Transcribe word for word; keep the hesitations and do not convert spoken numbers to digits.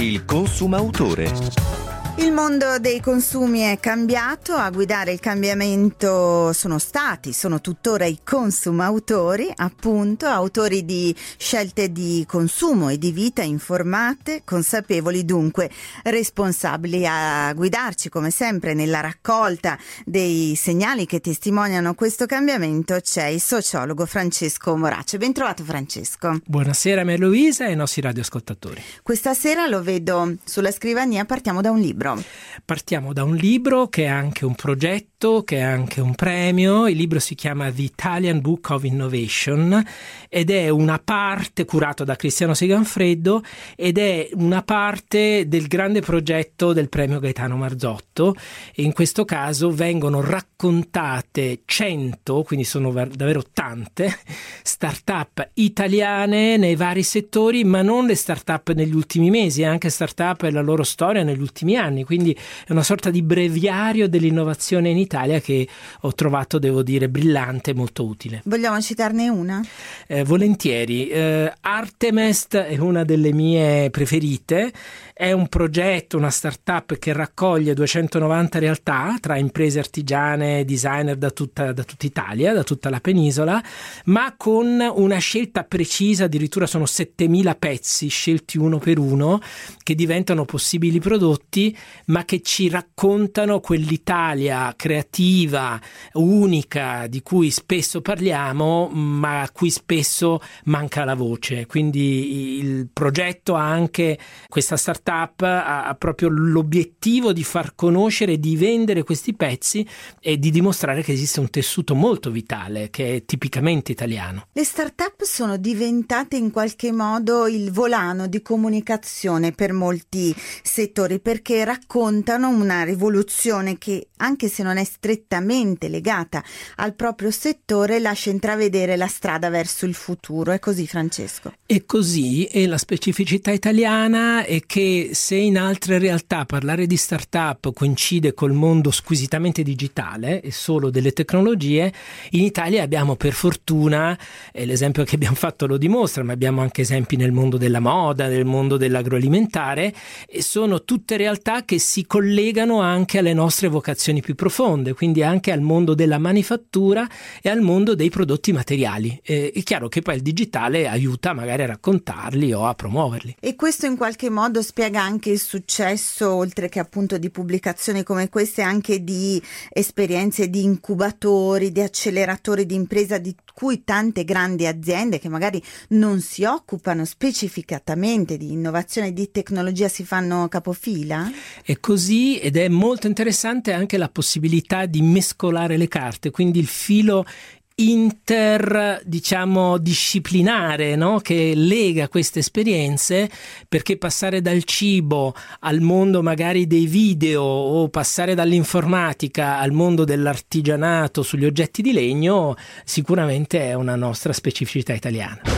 Il consumautore. Il mondo dei consumi è cambiato, a guidare il cambiamento sono stati, sono tuttora i consumautori, appunto, autori di scelte di consumo e di vita informate, consapevoli, dunque responsabili. A guidarci come sempre nella raccolta dei segnali che testimoniano questo cambiamento c'è il sociologo Francesco Moraccio. Ben trovato Francesco. Buonasera Maria Luisa e ai nostri radioascoltatori. Questa sera lo vedo sulla scrivania, partiamo da un libro. Partiamo da un libro che è anche un progetto, che è anche un premio. Il libro si chiama The Italian Book of Innovation ed è una parte curato da Cristiano Siganfreddo ed è una parte del grande progetto del premio Gaetano Marzotto. E in questo caso vengono raccontate cento, quindi sono davvero tante, start-up italiane nei vari settori, ma non le start-up negli ultimi mesi, anche start-up e la loro storia negli ultimi anni. Quindi è una sorta di breviario dell'innovazione in Italia che ho trovato, devo dire, brillante e molto utile. Vogliamo citarne una? Eh, volentieri. Eh, Artemest è una delle mie preferite. È un progetto, una startup che raccoglie duecentonovanta realtà tra imprese artigiane e designer da tutta, da tutta Italia, da tutta la penisola, ma con una scelta precisa. Addirittura sono settemila pezzi scelti uno per uno che diventano possibili prodotti, ma che ci raccontano quell'Italia creativa, unica, di cui spesso parliamo, ma a cui spesso manca la voce. Quindi il progetto ha anche, questa startup ha, ha proprio l'obiettivo di far conoscere e di vendere questi pezzi e di dimostrare che esiste un tessuto molto vitale che è tipicamente italiano. Le start-up sono diventate in qualche modo il volano di comunicazione per molti settori, perché raccontano una rivoluzione che, anche se non è strettamente legata al proprio settore, lascia intravedere la strada verso il futuro. È così, Francesco? È così, e la specificità italiana è che se in altre realtà parlare di start-up coincide col mondo squisitamente digitale e solo delle tecnologie, in Italia abbiamo per fortuna, e l'esempio che abbiamo fatto lo dimostra, ma abbiamo anche esempi nel mondo della moda, nel mondo dell'agroalimentare, e sono tutte realtà che si collegano anche alle nostre vocazioni più profonde, quindi anche al mondo della manifattura e al mondo dei prodotti materiali. Eh, è chiaro che poi il digitale aiuta magari a raccontarli o a promuoverli. E questo in qualche modo spiega anche il successo, oltre che appunto di pubblicazioni come queste, anche di esperienze di incubatori, di acceleratori di impresa, di cui tante grandi aziende che magari non si occupano specificatamente di innovazione e di tecnologia si fanno capofila? È così, ed è molto interessante anche la possibilità di mescolare le carte, quindi il filo inter, diciamo, disciplinare, no? Che lega queste esperienze, perché passare dal cibo al mondo magari dei video o passare dall'informatica al mondo dell'artigianato sugli oggetti di legno sicuramente è una nostra specificità italiana.